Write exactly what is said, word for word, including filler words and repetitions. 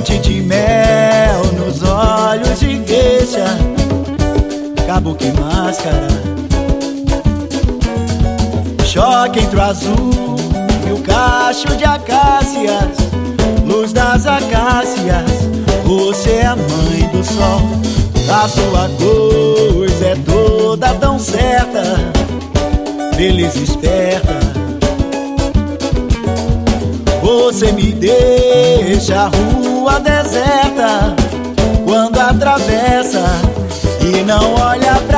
Ponte de mel nos olhos de queixa, cabo que máscara, choque entre o azul e o cacho de acácias, luz das acácias, você é a mãe do sol. A sua coisa é toda tão certa, beleza esperta. Você me deixa a rua deserta quando atravessa e não olha pra